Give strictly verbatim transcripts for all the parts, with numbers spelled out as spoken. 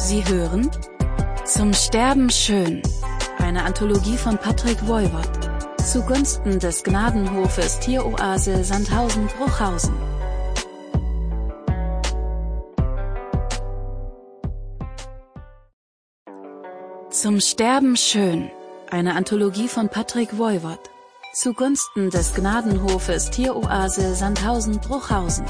Sie hören Zum Sterben schön, eine Anthologie von Patrick Woiwod, zugunsten des Gnadenhofes Tieroase Sandhausen-Bruchhausen. Zum Sterben schön, eine Anthologie von Patrick Woiwod, zugunsten des Gnadenhofes Tieroase Sandhausen-Bruchhausen.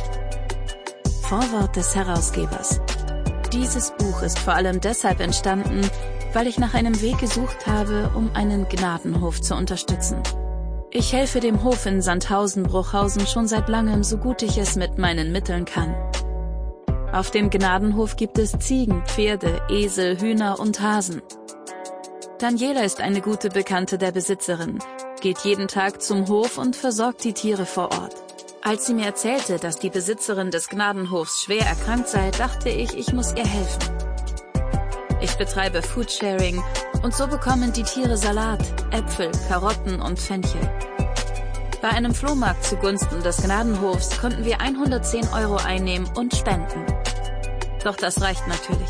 Vorwort des Herausgebers. Dieses Buch ist vor allem deshalb entstanden, weil ich nach einem Weg gesucht habe, um einen Gnadenhof zu unterstützen. Ich helfe dem Hof in Sandhausen-Bruchhausen schon seit langem, so gut ich es mit meinen Mitteln kann. Auf dem Gnadenhof gibt es Ziegen, Pferde, Esel, Hühner und Hasen. Daniela ist eine gute Bekannte der Besitzerin, geht jeden Tag zum Hof und versorgt die Tiere vor Ort. Als sie mir erzählte, dass die Besitzerin des Gnadenhofs schwer erkrankt sei, dachte ich, ich muss ihr helfen. Ich betreibe Foodsharing und so bekommen die Tiere Salat, Äpfel, Karotten und Fenchel. Bei einem Flohmarkt zugunsten des Gnadenhofs konnten wir hundertzehn Euro einnehmen und spenden. Doch das reicht natürlich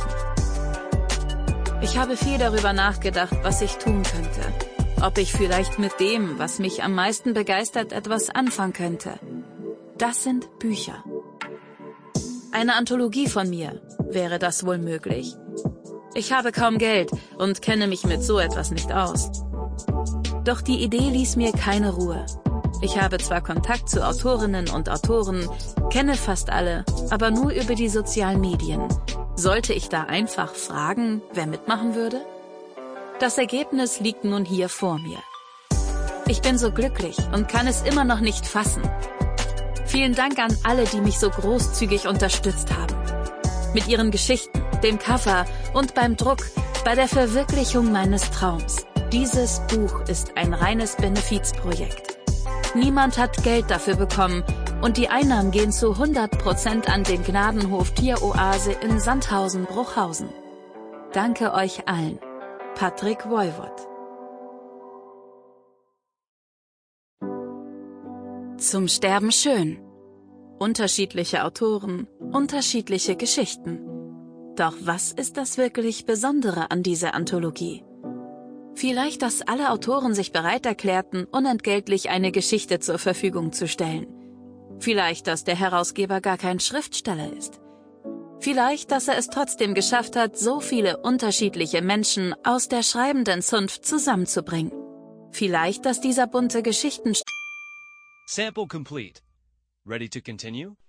nicht. Ich habe viel darüber nachgedacht, was ich tun könnte. Ob ich vielleicht mit dem, was mich am meisten begeistert, etwas anfangen könnte. Das sind Bücher. Eine Anthologie von mir. Wäre das wohl möglich? Ich habe kaum Geld und kenne mich mit so etwas nicht aus. Doch die Idee ließ mir keine Ruhe. Ich habe zwar Kontakt zu Autorinnen und Autoren, kenne fast alle, aber nur über die sozialen Medien. Sollte ich da einfach fragen, wer mitmachen würde? Das Ergebnis liegt nun hier vor mir. Ich bin so glücklich und kann es immer noch nicht fassen. Vielen Dank an alle, die mich so großzügig unterstützt haben. Mit ihren Geschichten, dem Cover und beim Druck, bei der Verwirklichung meines Traums. Dieses Buch ist ein reines Benefizprojekt. Niemand hat Geld dafür bekommen und die Einnahmen gehen zu hundert Prozent an den Gnadenhof Tieroase in Sandhausen-Bruchhausen. Danke euch allen. Patrick Woiwod. Zum Sterben schön. Unterschiedliche Autoren, unterschiedliche Geschichten. Doch was ist das wirklich Besondere an dieser Anthologie? Vielleicht, dass alle Autoren sich bereit erklärten, unentgeltlich eine Geschichte zur Verfügung zu stellen. Vielleicht, dass der Herausgeber gar kein Schriftsteller ist. Vielleicht, dass er es trotzdem geschafft hat, so viele unterschiedliche Menschen aus der schreibenden Zunft zusammenzubringen. Vielleicht, dass dieser bunte Geschichten... Sample complete. Ready to continue?